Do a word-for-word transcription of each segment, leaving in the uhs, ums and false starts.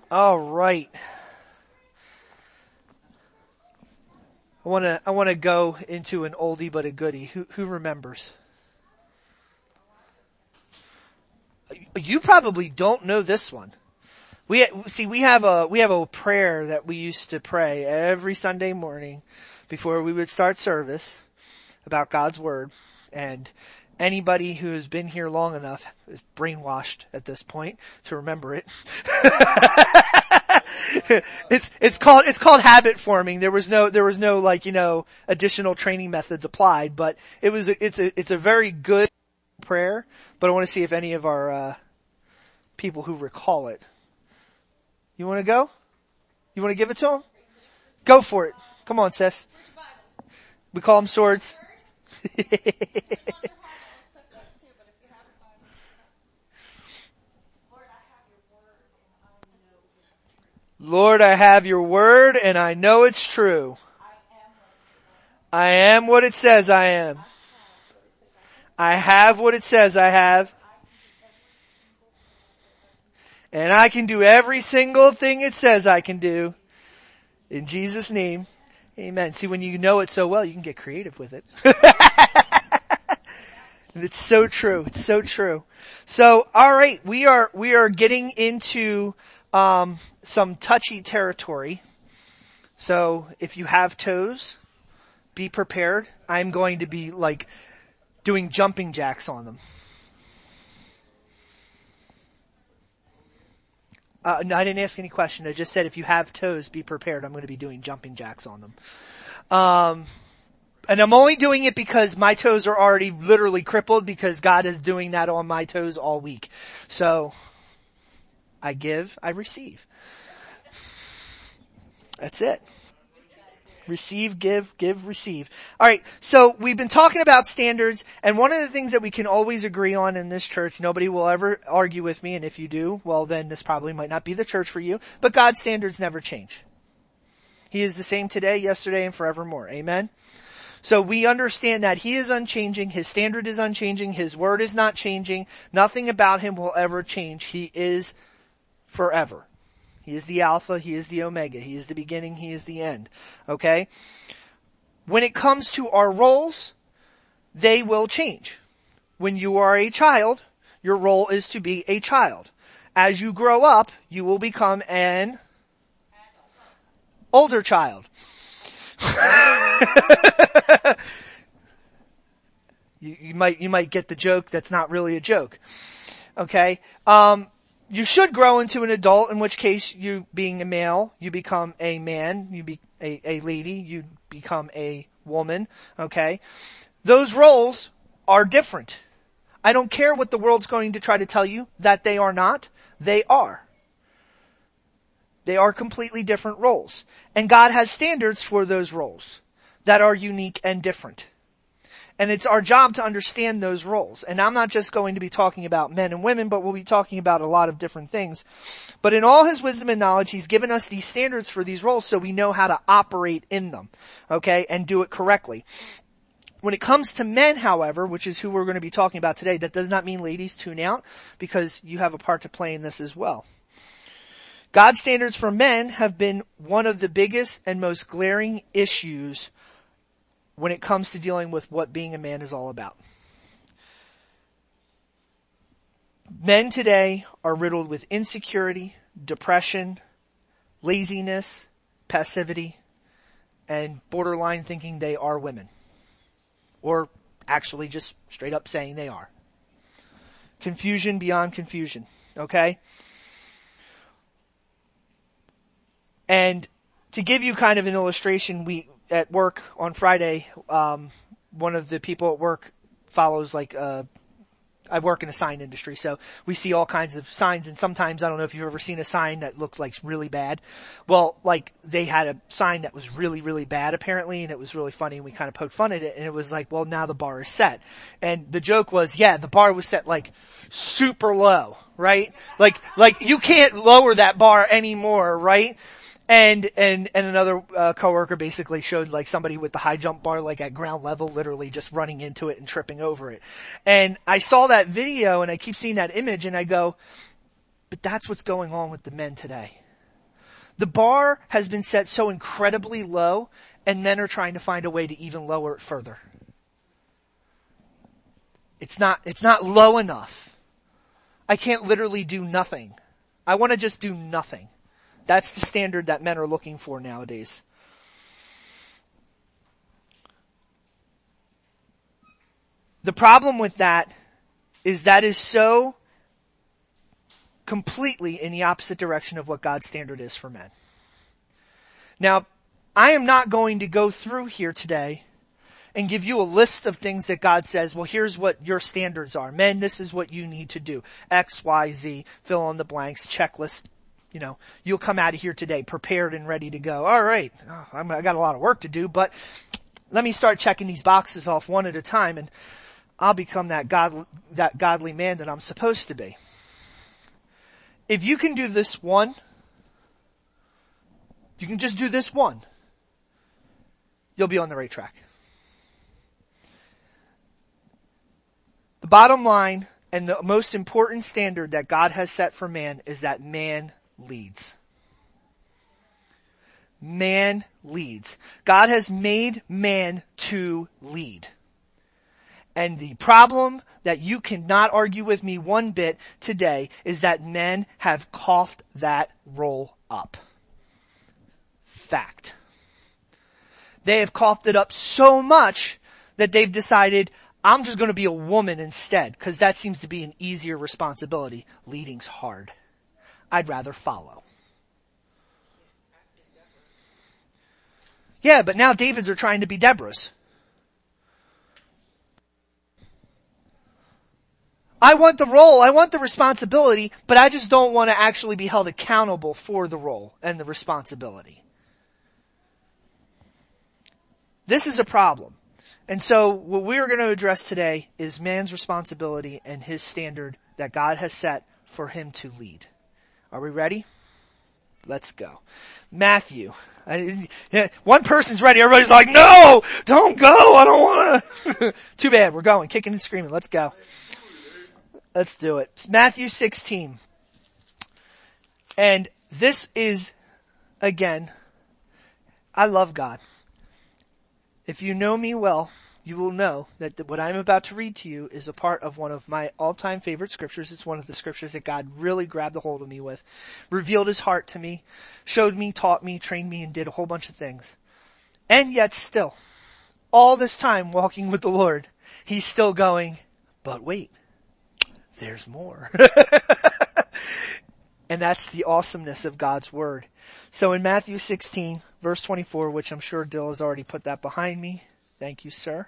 All right. I want to I want to go into an oldie but a goodie. Who who remembers? You probably don't know this one. We see we have a we have a prayer that we used to pray every Sunday morning before we would start service about God's word, and anybody who has been here long enough is brainwashed at this point to remember it. it's it's called it's called habit forming. There was no there was no like you know additional training methods applied, but it was a, it's a it's a very good prayer. But I want to see if any of our uh, people who recall it. You want to go? You want to give it to them? Go for it. Come on, sis. We call them swords. Lord, I have your word and I know it's true. I am what it says I am. I have what it says I have. And I can do every single thing it says I can do. In Jesus' name, amen. See, when you know it so well, you can get creative with it. And it's so true. It's so true. So, alright, we are, we are getting into, um, some touchy territory. So, if you have toes, be prepared. I'm going to be like doing jumping jacks on them. Uh, no, I didn't ask any question. I just said if you have toes, be prepared. I'm going to be doing jumping jacks on them. Um, and I'm only doing it because my toes are already literally crippled because God is doing that on my toes all week. So, I give, I receive. That's it. Receive, give, give, receive. Alright, so we've been talking about standards, and one of the things that we can always agree on in this church, nobody will ever argue with me, and if you do, well then this probably might not be the church for you, but God's standards never change. He is the same today, yesterday, and forevermore. Amen? So we understand that He is unchanging, His standard is unchanging, His word is not changing, nothing about Him will ever change. He is forever. He is the Alpha, He is the Omega, He is the beginning, He is the end. Okay? When it comes to our roles, they will change. When you are a child, your role is to be a child. As you grow up, you will become an older child. you, you might, you might get the joke that's not really a joke. Okay? Um, You should grow into an adult, in which case you being a male, you become a man, you be a, a lady, you become a woman, okay? Those roles are different. I don't care what the world's going to try to tell you that they are not. They are. They are completely different roles. And God has standards for those roles that are unique and different. And it's our job to understand those roles. And I'm not just going to be talking about men and women, but we'll be talking about a lot of different things. But in all His wisdom and knowledge, He's given us these standards for these roles so we know how to operate in them, okay, and do it correctly. When it comes to men, however, which is who we're going to be talking about today, that does not mean ladies tune out, because you have a part to play in this as well. God's standards for men have been one of the biggest and most glaring issues when it comes to dealing with what being a man is all about. Men today are riddled with insecurity, depression, laziness, passivity, and borderline thinking they are women. Or actually just straight up saying they are. Confusion beyond confusion, okay? And to give you kind of an illustration, we at work on Friday, um, one of the people at work follows like, uh, I work in a sign industry, so we see all kinds of signs, and sometimes, I don't know if you've ever seen a sign that looked like really bad. Well, like, they had a sign that was really, really bad apparently, and it was really funny, and we kind of poked fun at it, and it was like, well, now the bar is set. And the joke was, yeah, the bar was set like super low, right? Like, like, you can't lower that bar anymore, right? And, and, and another, uh, coworker basically showed like somebody with the high jump bar like at ground level, literally just running into it and tripping over it. And I saw that video and I keep seeing that image and I go, but that's what's going on with the men today. The bar has been set so incredibly low, and men are trying to find a way to even lower it further. It's not, it's not low enough. I can't literally do nothing. I want to just do nothing. That's the standard that men are looking for nowadays. The problem with that is that is so completely in the opposite direction of what God's standard is for men. Now, I am not going to go through here today and give you a list of things that God says, well, here's what your standards are. Men, this is what you need to do. X, Y, Z, fill in the blanks, checklist. You know, you'll come out of here today prepared and ready to go. All right, oh, I'm, I got a lot of work to do, but let me start checking these boxes off one at a time, and I'll become that god, that godly man that I'm supposed to be. If you can do this one, if you can just do this one, you'll be on the right track. The bottom line and the most important standard that God has set for man is that man leads. Man leads. God has made man to lead. And the problem that you cannot argue with me one bit today is that men have coughed that role up. Fact. They have coughed it up so much that they've decided, I'm just going to be a woman instead, because that seems to be an easier responsibility. Leading's hard. I'd rather follow. Yeah, but now Davids are trying to be Deborahs. I want the role, I want the responsibility, but I just don't want to actually be held accountable for the role and the responsibility. This is a problem. And so what we're going to address today is man's responsibility and his standard that God has set for him to lead. Are we ready? Let's go. Matthew. I, yeah, one person's ready. Everybody's like, no, don't go. I don't want to. Too bad. We're going, kicking and screaming. Let's go. Let's do it. It's Matthew sixteen. And this is, again, I love God. If you know me well, you will know that what I'm about to read to you is a part of one of my all-time favorite scriptures. It's one of the scriptures that God really grabbed a hold of me with, revealed his heart to me, showed me, taught me, trained me, and did a whole bunch of things. And yet still, all this time walking with the Lord, he's still going, but wait, there's more. And that's the awesomeness of God's word. So in Matthew sixteen, verse twenty-four, which I'm sure Dill has already put that behind me. Thank you, sir.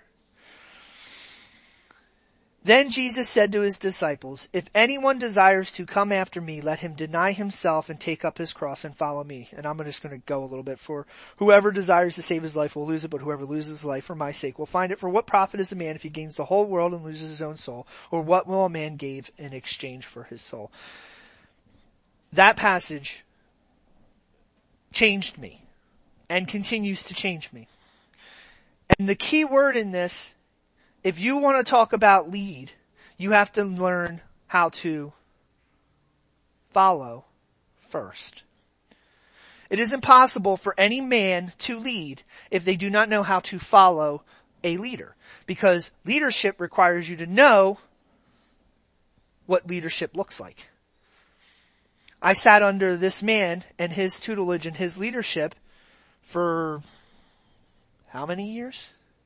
Then Jesus said to his disciples, if anyone desires to come after me, let him deny himself and take up his cross and follow me. And I'm just going to go a little bit. For whoever desires to save his life will lose it, but whoever loses his life for my sake will find it. For what profit is a man if he gains the whole world and loses his own soul? Or what will a man give in exchange for his soul? That passage changed me and continues to change me. And the key word in this, if you want to talk about lead, you have to learn how to follow first. It is impossible for any man to lead if they do not know how to follow a leader, because leadership requires you to know what leadership looks like. I sat under this man and his tutelage and his leadership for how many years?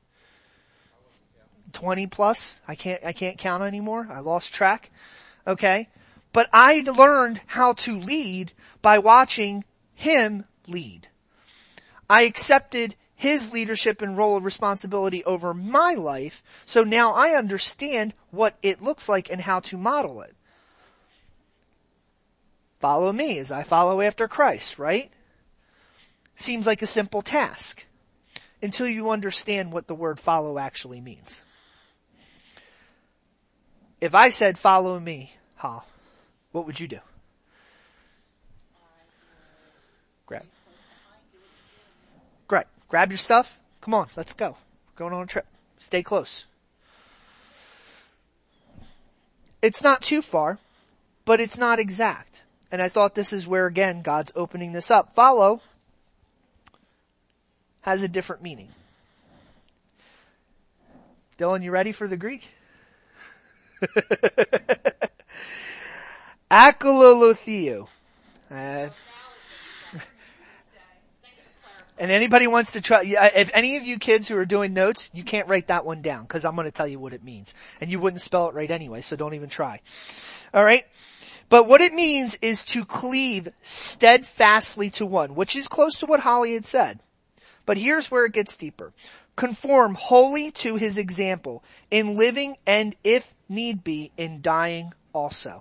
twenty plus. I can't, I can't count anymore. I lost track. Okay. But I learned how to lead by watching him lead. I accepted his leadership and role of responsibility over my life. So now I understand what it looks like and how to model it. Follow me as I follow after Christ, right? Seems like a simple task until you understand what the word follow actually means. If I said follow me, huh, what would you do? Grab. Great. Grab your stuff. Come on, let's go. We're going on a trip. Stay close. It's not too far, but it's not exact. and I thought this is where, again, God's opening this up. Follow has a different meaning. Dylan, you ready for the Greek? Akololotheo. Uh, and anybody wants to try, if any of you kids who are doing notes, you can't write that one down because I'm going to tell you what it means. And you wouldn't spell it right anyway, so don't even try. Alright? But what it means is to cleave steadfastly to one, which is close to what Holly had said. But here's where it gets deeper. Conform wholly to his example in living and, if need be, in dying also.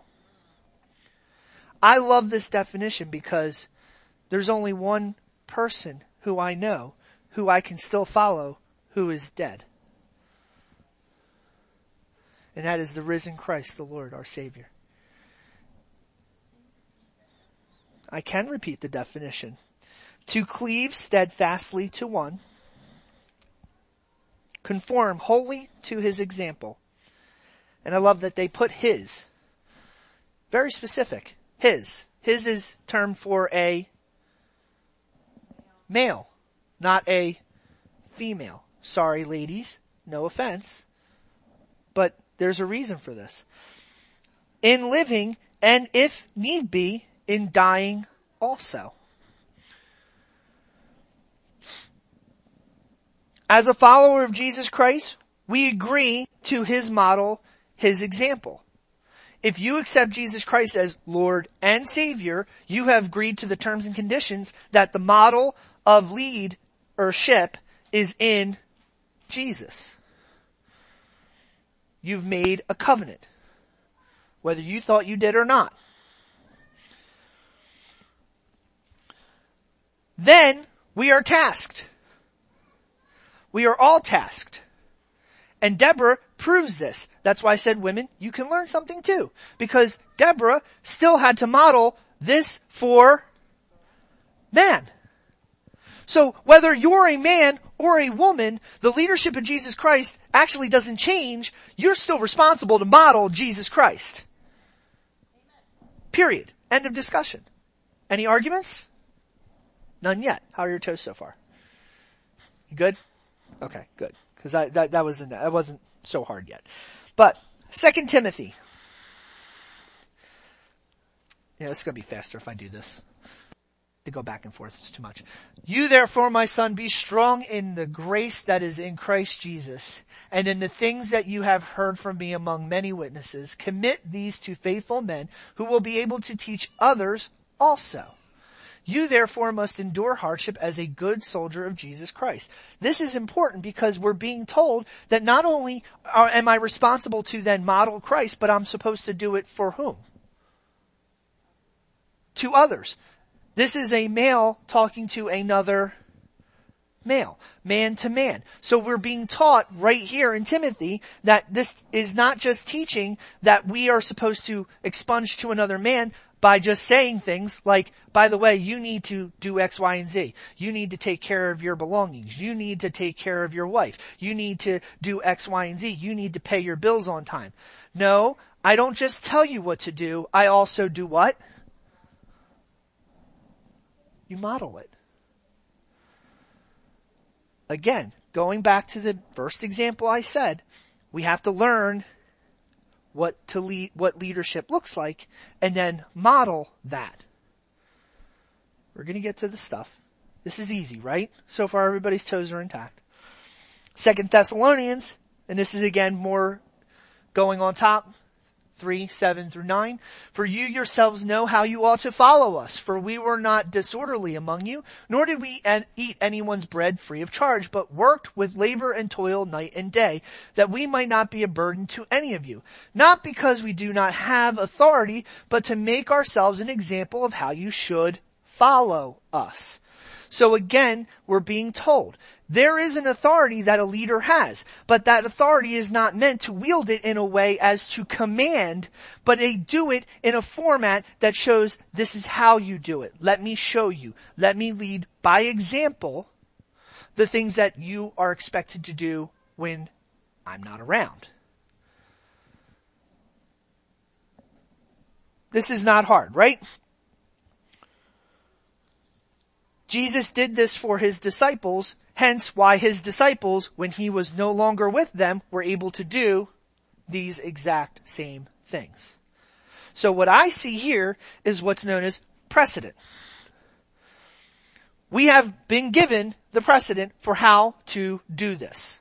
I love this definition because there's only one person who I know who I can still follow who is dead. And that is the risen Christ, the Lord, our Savior. I can repeat the definition. To cleave steadfastly to one, conform wholly to his example. And I love that they put his. Very specific. His. His is term for a male, not a female. Sorry, ladies. No offense. But there's a reason for this. In living, and if need be, in dying also. As a follower of Jesus Christ, we agree to his model, his example. If you accept Jesus Christ as Lord and Savior, you have agreed to the terms and conditions that the model of leadership is in Jesus. You've made a covenant, whether you thought you did or not. Then we are tasked. We are all tasked. And Deborah proves this. That's why I said, women, you can learn something too. Because Deborah still had to model this for man. So whether you're a man or a woman, the leadership of Jesus Christ actually doesn't change. You're still responsible to model Jesus Christ. Period. End of discussion. Any arguments? None yet. How are your toes so far? You good? Okay, good. Because that, that wasn't, that wasn't so hard yet. But, Second Timothy. Yeah, this is going to be faster if I do this. To go back and forth, it's too much. You therefore, my son, be strong in the grace that is in Christ Jesus, and in the things that you have heard from me among many witnesses. Commit these to faithful men who will be able to teach others also. You therefore must endure hardship as a good soldier of Jesus Christ. This is important because we're being told that not only are, am I responsible to then model Christ, but I'm supposed to do it for whom? To others. This is a male talking to another male, man to man. So we're being taught right here in Timothy that this is not just teaching that we are supposed to expunge to another man by just saying things like, by the way, you need to do X, Y, and Z. You need to take care of your belongings. You need to take care of your wife. You need to do X, Y, and Z. You need to pay your bills on time. No, I don't just tell you what to do. I also do what? You model it. Again, going back to the first example I said, we have to learn what to lead, what leadership looks like, and then model that. We're gonna get to the stuff. This is easy, right? So far everybody's toes are intact. Second Thessalonians, and this is again more going on top, three, seven through nine. For you yourselves know how you ought to follow us, for we were not disorderly among you, nor did we eat anyone's bread free of charge, but worked with labor and toil night and day, that we might not be a burden to any of you. Not because we do not have authority, but to make ourselves an example of how you should follow us. So again, we're being told, there is an authority that a leader has, but that authority is not meant to wield it in a way as to command, but they do it in a format that shows this is how you do it. Let me show you. Let me lead by example the things that you are expected to do when I'm not around. This is not hard, right? Jesus did this for his disciples, hence why his disciples, when he was no longer with them, were able to do these exact same things. So what I see here is what's known as precedent. We have been given the precedent for how to do this.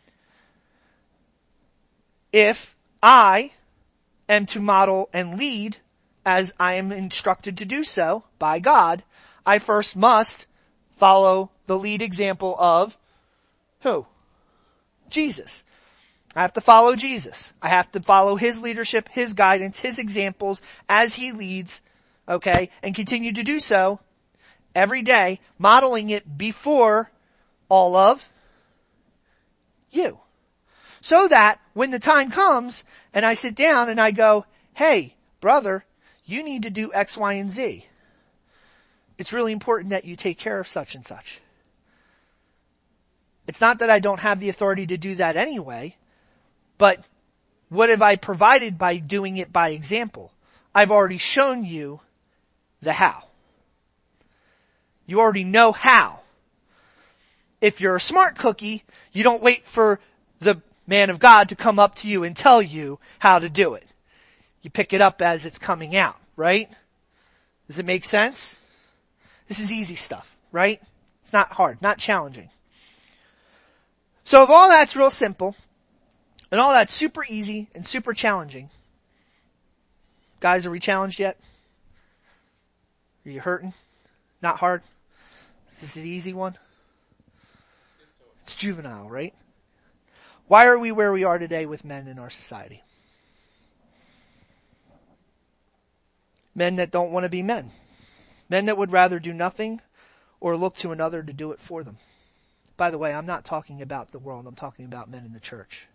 If I am to model and lead as I am instructed to do so by God, I first must follow the lead example of who? Jesus. I have to follow Jesus. I have to follow his leadership, his guidance, his examples as he leads, okay, and continue to do so every day, modeling it before all of you. So that when the time comes and I sit down and I go, hey, brother, you need to do X, Y, and Z. It's really important that you take care of such and such. It's not that I don't have the authority to do that anyway, but what have I provided by doing it by example? I've already shown you the how. You already know how. If you're a smart cookie, you don't wait for the man of God to come up to you and tell you how to do it. You pick it up as it's coming out, right? Does it make sense? This is easy stuff, right? It's not hard, not challenging. So if all that's real simple, and all that's super easy and super challenging, guys, are we challenged yet? Are you hurting? Not hard? This is the easy one? It's juvenile, right? Why are we where we are today with men in our society? Men that don't want to be men. Men that would rather do nothing or look to another to do it for them. By the way, I'm not talking about the world. I'm talking about men in the church.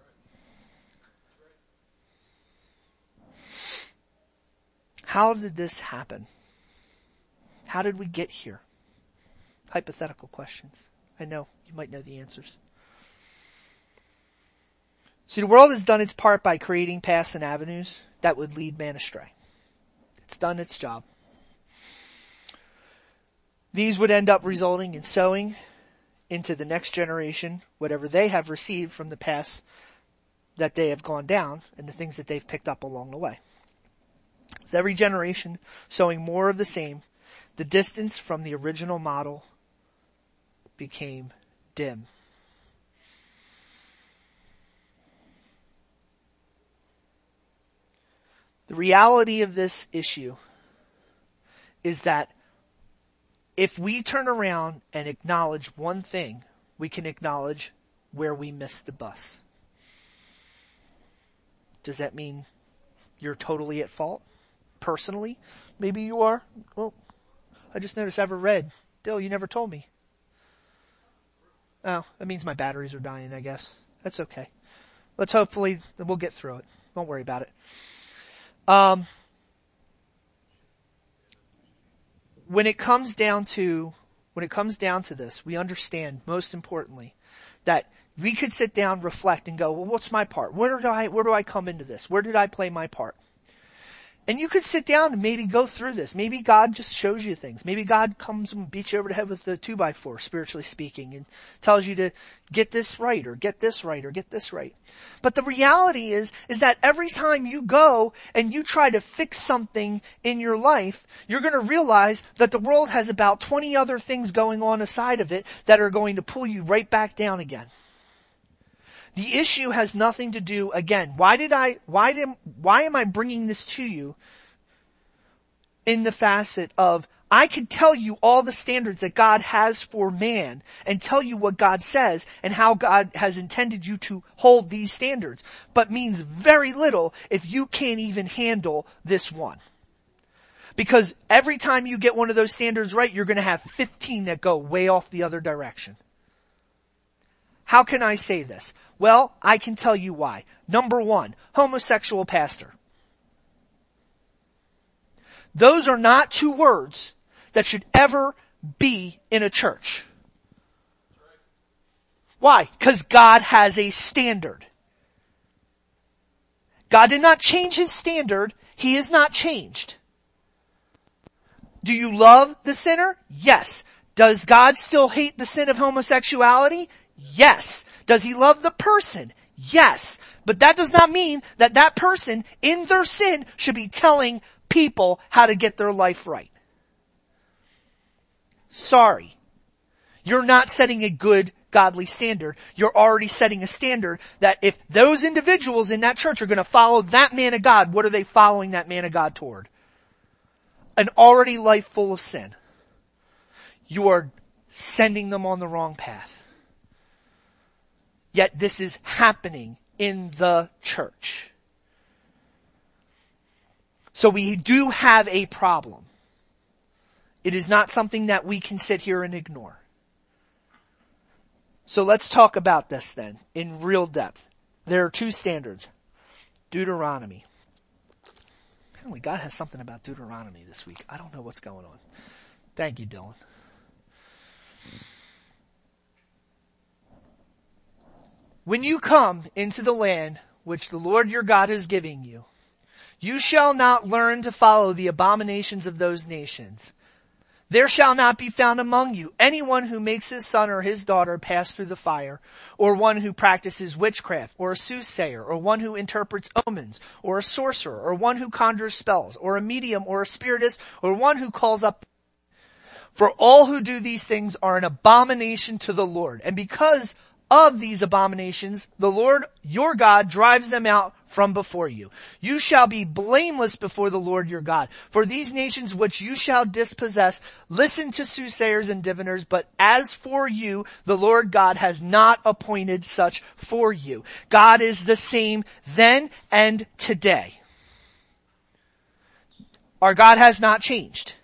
How did this happen? How did we get here? Hypothetical questions. I know you might know the answers. See, the world has done its part by creating paths and avenues that would lead man astray. It's done its job. These would end up resulting in sowing into the next generation whatever they have received from the paths that they have gone down and the things that they've picked up along the way. With every generation sowing more of the same, the distance from the original model became dim. The reality of this issue is that if we turn around and acknowledge one thing, we can acknowledge where we missed the bus. Does that mean you're totally at fault? Personally? Maybe you are. Oh, I just noticed I have a red. Dill, you never told me. Oh, that means my batteries are dying, I guess. That's okay. Let's hopefully, we'll get through it. Don't worry about it. Um, when it comes down to, when it comes down to this, we understand, most importantly, that we could sit down, reflect, and go, well, what's my part? Where do I, where do I come into this? Where did I play my part? And you could sit down and maybe go through this. Maybe God just shows you things. Maybe God comes and beats you over the head with the two by four, spiritually speaking, and tells you to get this right, or get this right, or get this right. But the reality is, is that every time you go and you try to fix something in your life, you're going to realize that the world has about twenty other things going on aside of it that are going to pull you right back down again. The issue has nothing to do, again, why did I, why did, why am I bringing this to you in the facet of, I could tell you all the standards that God has for man and tell you what God says and how God has intended you to hold these standards, but means very little if you can't even handle this one. Because every time you get one of those standards right, you're going to have fifteen that go way off the other direction. How can I say this? Well, I can tell you why. Number one, homosexual pastor. Those are not two words that should ever be in a church. Why? Because God has a standard. God did not change his standard. He is not changed. Do you love the sinner? Yes. Does God still hate the sin of homosexuality? Yes. Does he love the person? Yes. But that does not mean that that person in their sin should be telling people how to get their life right. Sorry. You're not setting a good, godly standard. You're already setting a standard that if those individuals in that church are going to follow that man of God, what are they following that man of God toward? An already life full of sin. You are sending them on the wrong path. Yet this is happening in the church. So we do have a problem. It is not something that we can sit here and ignore. So let's talk about this then in real depth. There are two standards. Deuteronomy. Apparently God has something about Deuteronomy this week. I don't know what's going on. Thank you, Dylan. When you come into the land which the Lord your God is giving you, you shall not learn to follow the abominations of those nations. There shall not be found among you anyone who makes his son or his daughter pass through the fire, or one who practices witchcraft, or a soothsayer, or one who interprets omens, or a sorcerer, or one who conjures spells, or a medium, or a spiritist, or one who calls up. For all who do these things are an abomination to the Lord. And because of these abominations, the Lord your God drives them out from before you. You shall be blameless before the Lord your God. For these nations which you shall dispossess, listen to soothsayers and diviners, but as for you, the Lord God has not appointed such for you. God is the same then and today. Our God has not changed.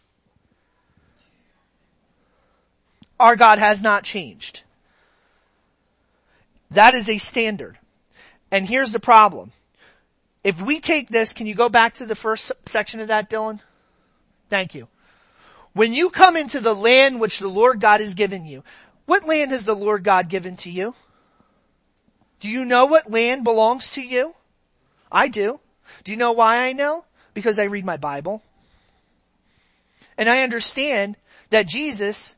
Our God has not changed. That is a standard. And here's the problem. If we take this, can you go back to the first section of that, Dylan? Thank you. When you come into the land which the Lord God has given you, what land has the Lord God given to you? Do you know what land belongs to you? I do. Do you know why I know? Because I read my Bible. And I understand that Jesus,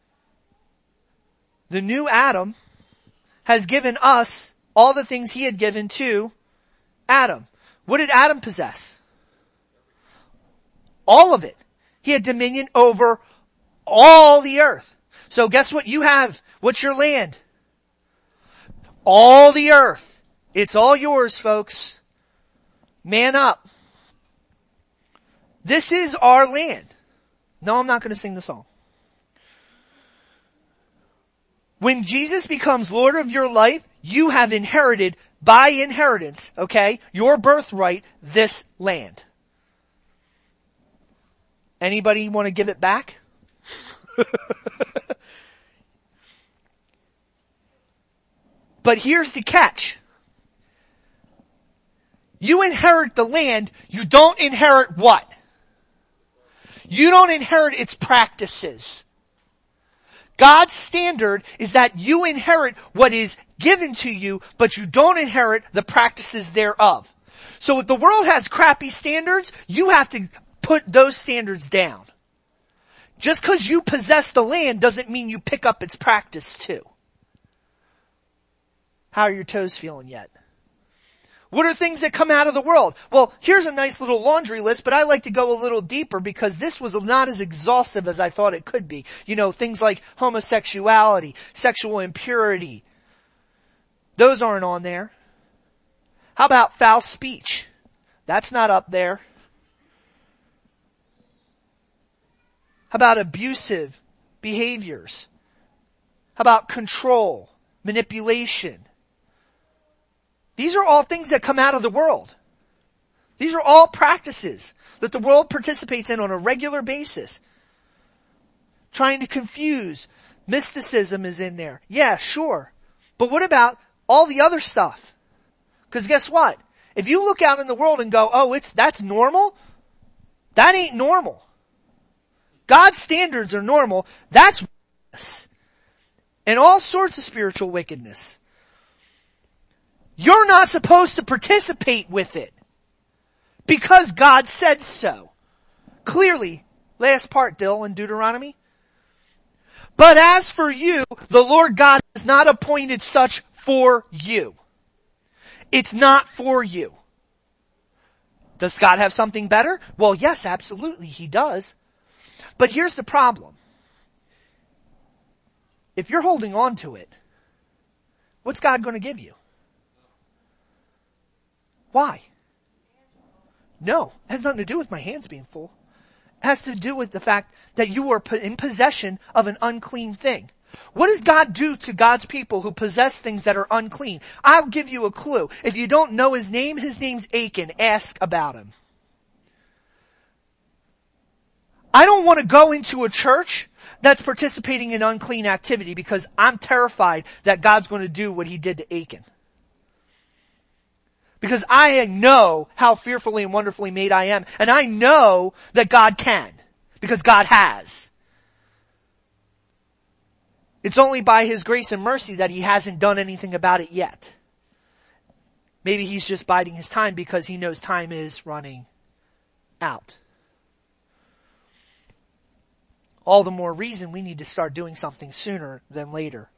the new Adam, has given us all the things he had given to Adam. What did Adam possess? All of it. He had dominion over all the earth. So guess what you have? What's your land? All the earth. It's all yours, folks. Man up. This is our land. No, I'm not going to sing the song. When Jesus becomes Lord of your life, you have inherited by inheritance, okay, your birthright, this land. Anybody want to give it back? But here's the catch. You inherit the land, you don't inherit what? You don't inherit its practices. God's standard is that you inherit what is given to you, but you don't inherit the practices thereof. So if the world has crappy standards, you have to put those standards down. Just because you possess the land doesn't mean you pick up its practice too. How are your toes feeling yet? What are things that come out of the world? Well, here's a nice little laundry list, but I like to go a little deeper because this was not as exhaustive as I thought it could be. You know, things like homosexuality, sexual impurity. Those aren't on there. How about foul speech? That's not up there. How about abusive behaviors? How about control, manipulation? These are all things that come out of the world. These are all practices that the world participates in on a regular basis. Trying to confuse. Mysticism is in there. Yeah, sure. But what about all the other stuff? Because guess what? If you look out in the world and go, oh, it's, that's normal, that ain't normal. God's standards are normal. That's wickedness. And all sorts of spiritual wickedness. You're not supposed to participate with it. Because God said so. Clearly, last part, Dill, in Deuteronomy. But as for you, the Lord God has not appointed such for you. It's not for you. Does God have something better? Well, yes, absolutely, He does. But here's the problem. If you're holding on to it, what's God going to give you? Why? No, it has nothing to do with my hands being full. It has to do with the fact that you are in possession of an unclean thing. What does God do to God's people who possess things that are unclean? I'll give you a clue. If you don't know His name, His name's Achan. Ask about him. I don't want to go into a church that's participating in unclean activity because I'm terrified that God's going to do what He did to Achan. Because I know how fearfully and wonderfully made I am. And I know that God can. Because God has. It's only by His grace and mercy that He hasn't done anything about it yet. Maybe He's just biding His time because He knows time is running out. All the more reason we need to start doing something sooner than later.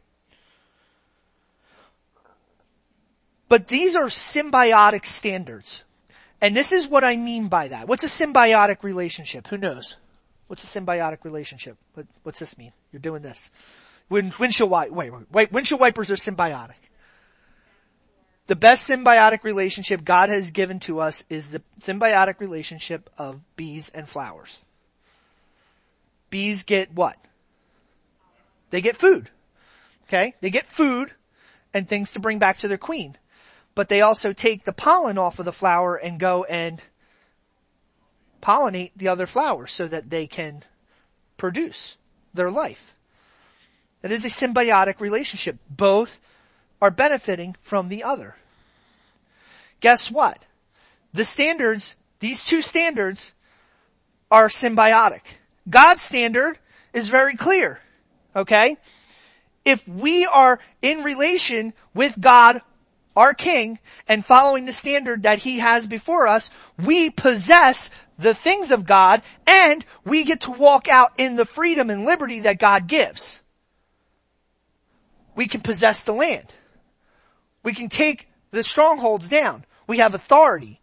But these are symbiotic standards. And this is what I mean by that. What's a symbiotic relationship? Who knows? What's a symbiotic relationship? What, what's this mean? You're doing this. Wind, windshield wipers, wait, wait, wait, windshield wipers are symbiotic. The best symbiotic relationship God has given to us is the symbiotic relationship of bees and flowers. Bees get what? They get food. Okay? They get food and things to bring back to their queen. But they also take the pollen off of the flower and go and pollinate the other flowers so that they can produce their life. It is a symbiotic relationship. Both are benefiting from the other. Guess what? The standards, these two standards, are symbiotic. God's standard is very clear. Okay? If we are in relation with God, our King, and following the standard that He has before us, we possess the things of God, and we get to walk out in the freedom and liberty that God gives. We can possess the land. We can take the strongholds down. We have authority.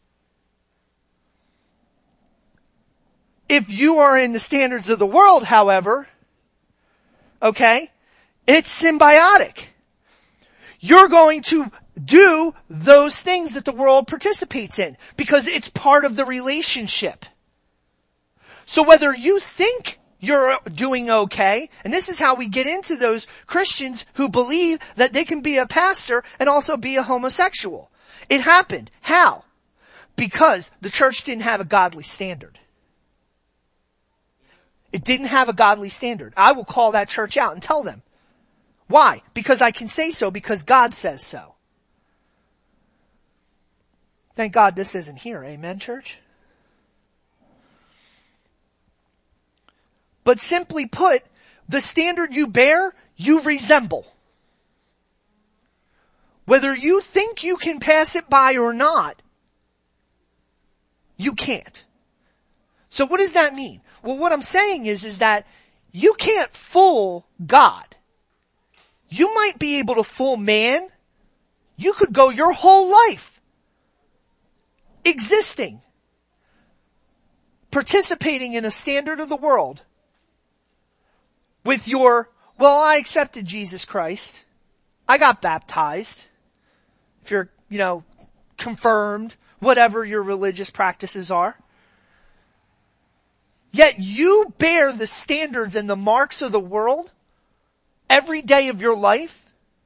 If you are in the standards of the world, however, okay, it's symbiotic. You're going to do those things that the world participates in because it's part of the relationship. So whether you think you're doing okay, and this is how we get into those Christians who believe that they can be a pastor and also be a homosexual. It happened. How? Because the church didn't have a godly standard. It didn't have a godly standard. I will call that church out and tell them. Why? Because I can say so, because God says so. Thank God this isn't here. Amen, church? But simply put, the standard you bear, you resemble. Whether you think you can pass it by or not, you can't. So what does that mean? Well, what I'm saying is, is that you can't fool God. You might be able to fool man. You could go your whole life existing, participating in a standard of the world with your, well, I accepted Jesus Christ. I got baptized. If you're, you know, confirmed, whatever your religious practices are. Yet you bear the standards and the marks of the world every day of your life.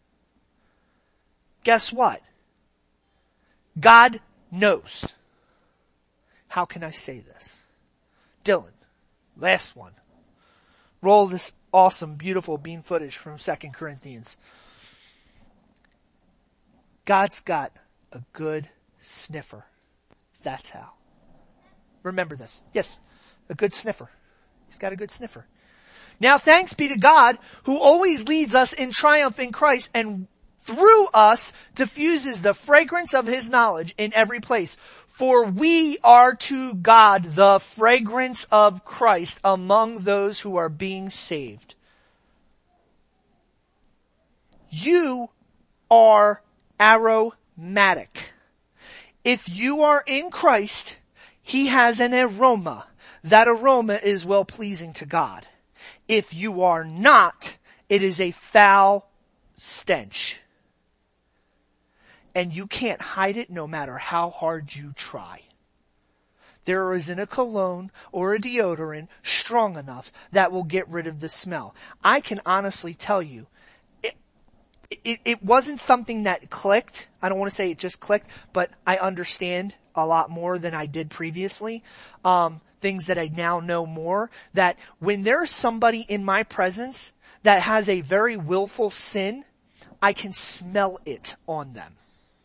Guess what? God knows. How can I say this? Dylan, last one. Roll this awesome, beautiful bean footage from Second Corinthians. God's got a good sniffer. That's how. Remember this. Yes, a good sniffer. He's got a good sniffer. Now thanks be to God who always leads us in triumph in Christ and through us diffuses the fragrance of His knowledge in every place. For we are to God the fragrance of Christ among those who are being saved You are aromatic. If you are in Christ, he has an aroma. That aroma is well pleasing to God. If you are not, it is a foul stench. And you can't hide it no matter how hard you try. There isn't a cologne or a deodorant strong enough that will get rid of the smell. I can honestly tell you, it, it, it wasn't something that clicked. I don't want to say it just clicked, but I understand a lot more than I did previously. Um, things that I now know more, that when there's somebody in my presence that has a very willful sin, I can smell it on them.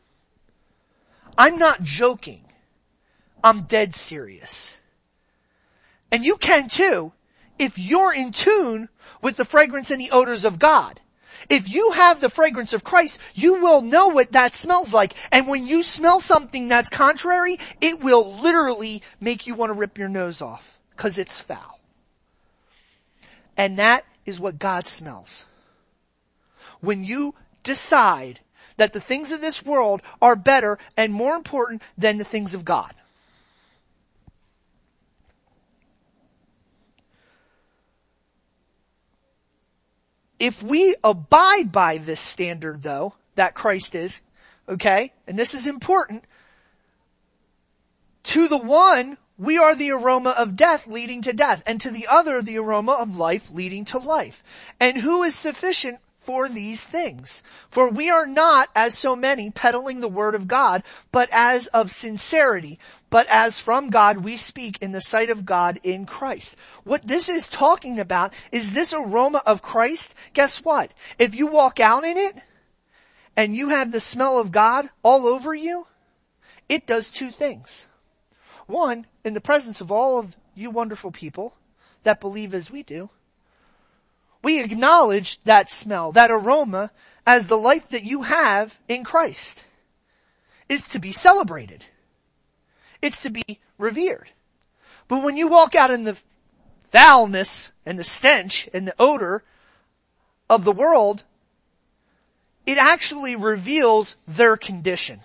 I'm not joking. I'm dead serious. And you can too, if you're in tune with the fragrance and the odors of God. If you have the fragrance of Christ, you will know what that smells like. And when you smell something that's contrary, it will literally make you want to rip your nose off, because it's foul. And that is what God smells. When you decide that the things of this world are better and more important than the things of God. If we abide by this standard, though, that Christ is, okay, and this is important, to the one, we are the aroma of death leading to death, and to the other, the aroma of life leading to life. And who is sufficient for these things? For we are not, as so many, peddling the word of God, but as of sincerity, but as from God we speak in the sight of God in Christ. What this is talking about is this aroma of Christ. Guess what? If you walk out in it, and you have the smell of God all over you, it does two things. One, in the presence of all of you wonderful people that believe as we do, we acknowledge that smell, that aroma, as the life that you have in Christ is to be celebrated. It's to be revered. But when you walk out in the foulness and the stench and the odor of the world, it actually reveals their condition.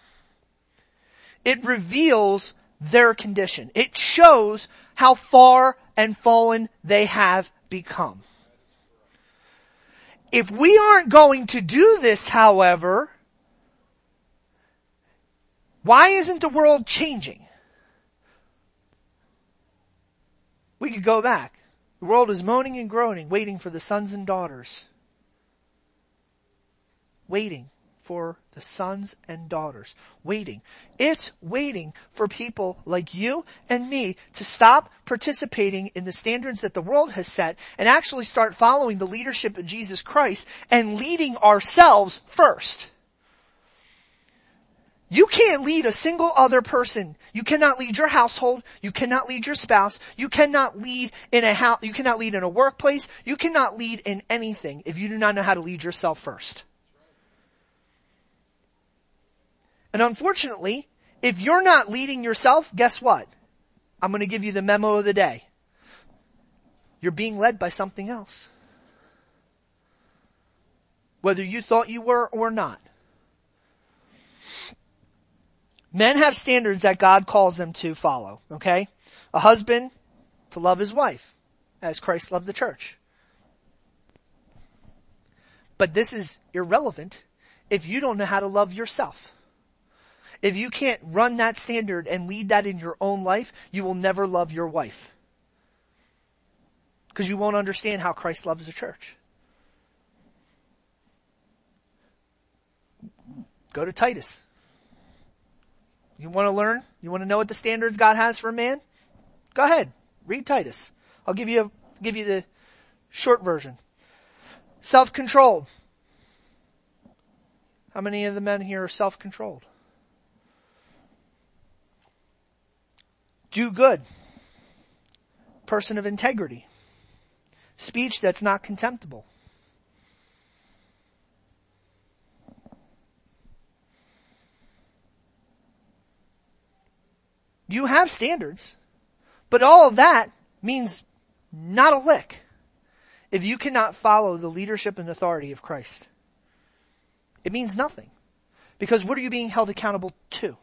It reveals their condition. It shows how far and fallen they have become. If we aren't going to do this, however, why isn't the world changing? We could go back. The world is moaning and groaning, waiting for the sons and daughters. Waiting for the sons and daughters. Waiting. It's waiting for people like you and me to stop participating in the standards that the world has set and actually start following the leadership of Jesus Christ and leading ourselves first. You can't lead a single other person. You cannot lead your household. You cannot lead your spouse. You cannot lead in a house. You cannot lead in a workplace. You cannot lead in anything if you do not know how to lead yourself first. And unfortunately, if you're not leading yourself, guess what? I'm going to give you the memo of the day. You're being led by something else. Whether you thought you were or not. Men have standards that God calls them to follow, okay? A husband to love his wife, as Christ loved the church. But this is irrelevant if you don't know how to love yourself. If you can't run that standard and lead that in your own life, you will never love your wife. Because you won't understand how Christ loves the church. Go to Titus. You want to learn? You want to know what the standards God has for a man? Go ahead. Read Titus. I'll give you, a, give you the short version. Self-controlled. How many of the men here are self-controlled? Do good. Person of integrity. Speech that's not contemptible. You have standards, but all of that means not a lick if you cannot follow the leadership and authority of Christ. It means nothing. Because what are you being held accountable to?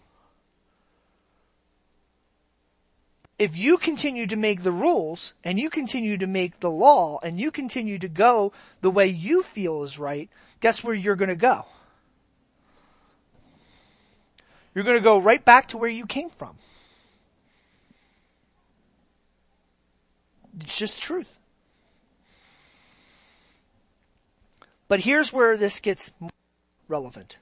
If you continue to make the rules, and you continue to make the law, and you continue to go the way you feel is right, guess where you're going to go? You're going to go right back to where you came from. It's just truth. But here's where this gets relevant.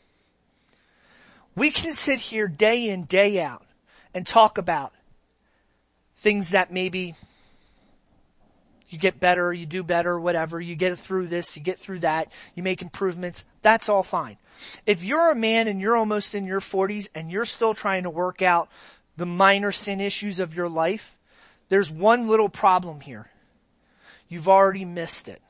We can sit here day in, day out and talk about things that maybe you get better, you do better, whatever, you get through this, you get through that, you make improvements. That's all fine. If you're a man and you're almost in your forties and you're still trying to work out the minor sin issues of your life, there's one little problem here. You've already missed it.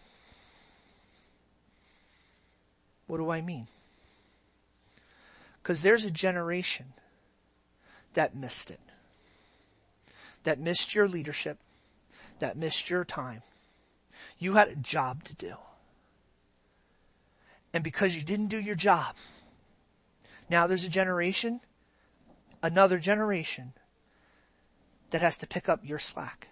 What do I mean? Because there's a generation that missed it. That missed your leadership. That missed your time. You had a job to do. And because you didn't do your job, now there's a generation, another generation, that has to pick up your slack.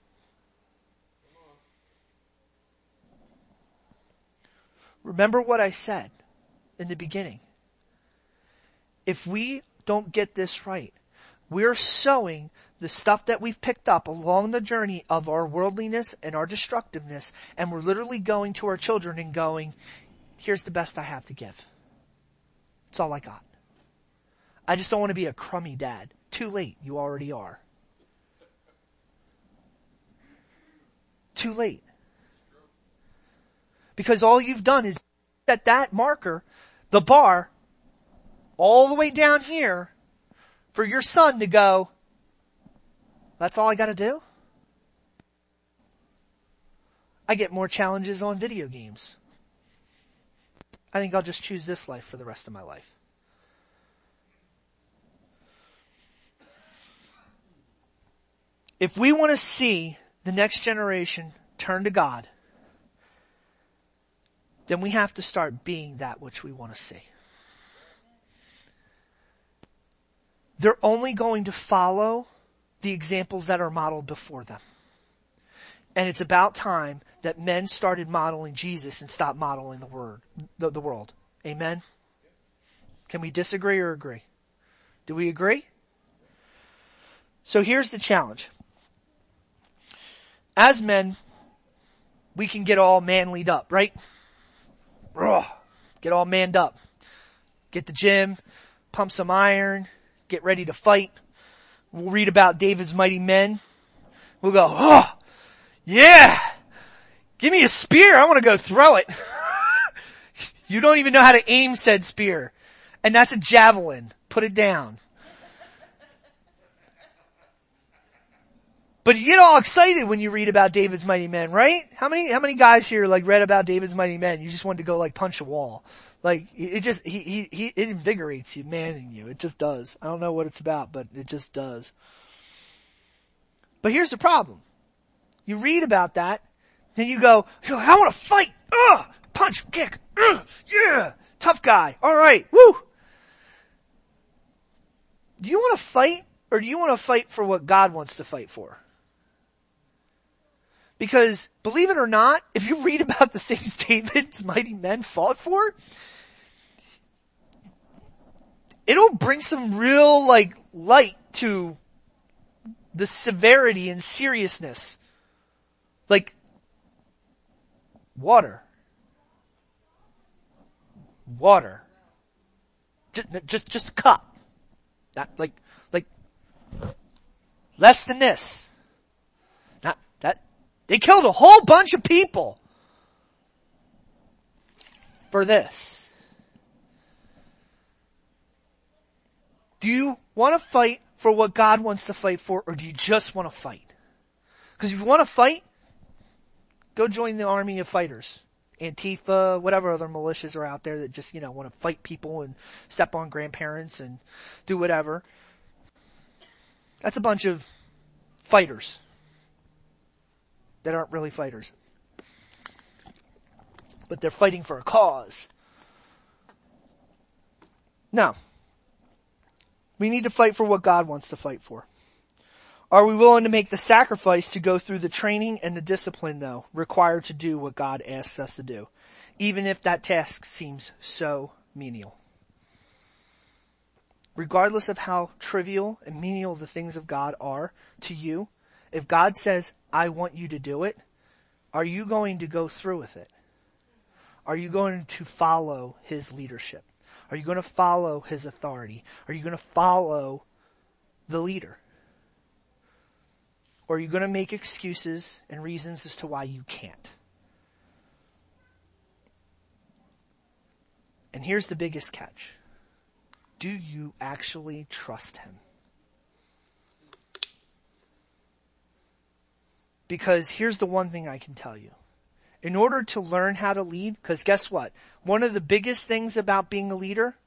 Remember what I said in the beginning. If we don't get this right, we're sowing the stuff that we've picked up along the journey of our worldliness and our destructiveness, and we're literally going to our children and going, here's the best I have to give. It's all I got. I just don't want to be a crummy dad. Too late. You already are. Too late. Because all you've done is set that marker, the bar, all the way down here for your son to go, that's all I gotta do? I get more challenges on video games. I think I'll just choose this life for the rest of my life. If we want to see the next generation turn to God, then we have to start being that which we want to see. They're only going to follow the examples that are modeled before them. And it's about time that men started modeling Jesus and stopped modeling the word, the, the world. Amen? Can we disagree or agree? Do we agree? So here's the challenge. As men, we can get all manlied up, right? Ugh, get all manned up. Get the gym, pump some iron, get ready to fight. We'll read about David's mighty men. We'll go, oh, yeah, give me a spear. I want to go throw it. You don't even know how to aim said spear. And that's a javelin. Put it down. But you get all excited when you read about David's mighty men, right? How many, how many guys here like read about David's mighty men? You just wanted to go like punch a wall. Like it just, he, he, he, it invigorates you, man in you. It just does. I don't know what it's about, but it just does. But here's the problem. You read about that, then you go, I want to fight. Ugh, punch, kick. Ugh, yeah, tough guy. All right, woo. Do you want to fight, or do you want to fight for what God wants to fight for? Because, believe it or not, if you read about the things David's mighty men fought for, it'll bring some real, like, light to the severity and seriousness. Like, water. Water. Just, just, just a cup. Not like, like, less than this. Not, that, they killed a whole bunch of people for this. Do you want to fight for what God wants to fight for, or do you just want to fight? Because if you want to fight, go join the army of fighters. Antifa, whatever other militias are out there that just, you know, want to fight people and step on grandparents and do whatever. That's a bunch of fighters that aren't really fighters. But they're fighting for a cause. No. We need to fight for what God wants to fight for. Are we willing to make the sacrifice to go through the training and the discipline, though, required to do what God asks us to do, even if that task seems so menial? Regardless of how trivial and menial the things of God are to you, if God says, I want you to do it, are you going to go through with it? Are you going to follow his leadership? Are you going to follow his authority? Are you going to follow the leader? Or are you going to make excuses and reasons as to why you can't? And here's the biggest catch. Do you actually trust him? Because here's the one thing I can tell you. In order to learn how to lead, because guess what? One of the biggest things about being a leader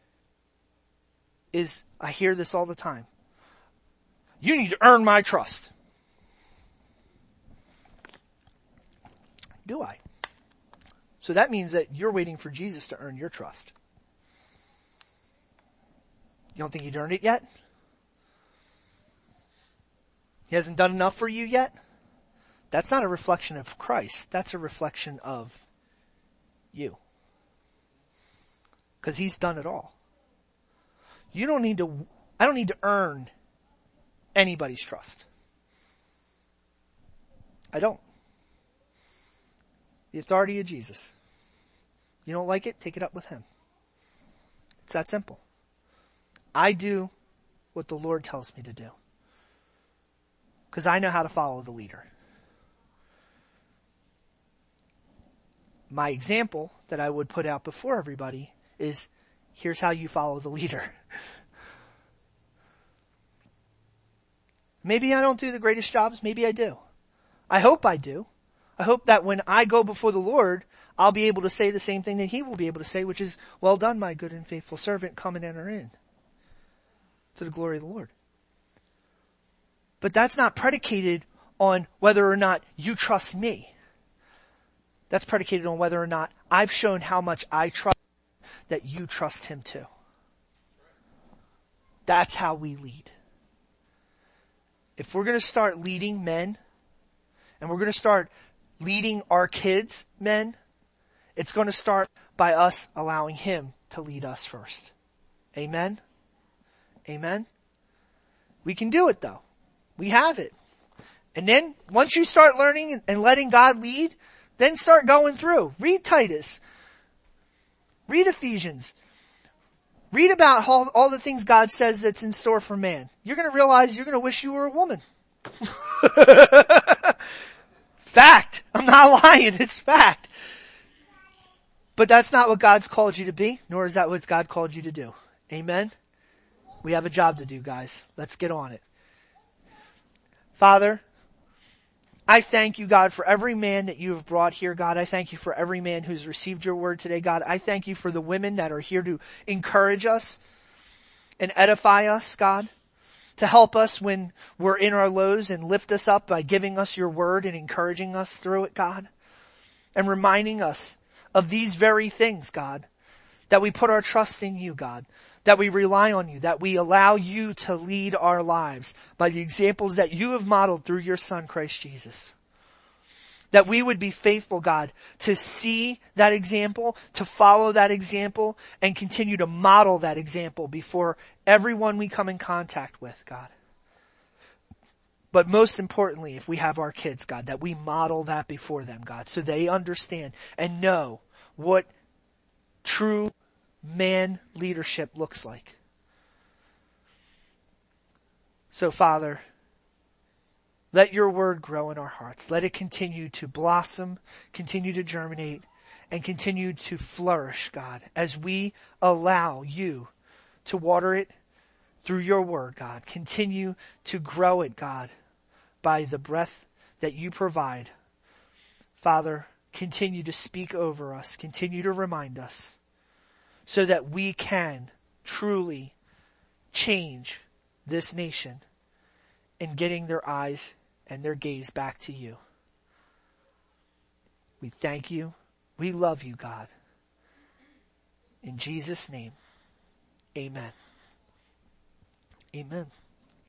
is, I hear this all the time. You need to earn my trust. Do I? So that means that you're waiting for Jesus to earn your trust. You don't think he'd earned it yet? He hasn't done enough for you yet? That's not a reflection of Christ. That's a reflection of you. Because he's done it all. You don't need to, I don't need to earn anybody's trust. I don't. The authority of Jesus. You don't like it? Take it up with him. It's that simple. I do what the Lord tells me to do. Because I know how to follow the leader. My example that I would put out before everybody is, here's how you follow the leader. Maybe I don't do the greatest jobs. Maybe I do. I hope I do. I hope that when I go before the Lord, I'll be able to say the same thing that he will be able to say, which is, well done, my good and faithful servant, come and enter in. To the glory of the Lord. But that's not predicated on whether or not you trust me. That's predicated on whether or not I've shown how much I trust that you trust him too. That's how we lead. If we're going to start leading men, and we're going to start leading our kids, men, it's going to start by us allowing him to lead us first. Amen? Amen? We can do it though. We have it. And then once you start learning and letting God lead, then start going through. Read Titus. Read Ephesians. Read about all, all the things God says that's in store for man. You're going to realize you're going to wish you were a woman. Fact. I'm not lying. It's fact. But that's not what God's called you to be, nor is that what God called you to do. Amen? We have a job to do, guys. Let's get on it. Father, I thank you, God, for every man that you have brought here, God. I thank you for every man who's received your word today, God. I thank you for the women that are here to encourage us and edify us, God, to help us when we're in our lows and lift us up by giving us your word and encouraging us through it, God, and reminding us of these very things, God, that we put our trust in you, God, that we rely on you, that we allow you to lead our lives by the examples that you have modeled through your Son, Christ Jesus. That we would be faithful, God, to see that example, to follow that example, and continue to model that example before everyone we come in contact with, God. But most importantly, if we have our kids, God, that we model that before them, God, so they understand and know what true man leadership looks like. So, Father, let your word grow in our hearts. Let it continue to blossom, continue to germinate, and continue to flourish, God, as we allow you to water it through your word, God. Continue to grow it, God, by the breath that you provide. Father, continue to speak over us. Continue to remind us so that we can truly change this nation in getting their eyes and their gaze back to you. We thank you. We love you, God. In Jesus' name, Amen. Amen.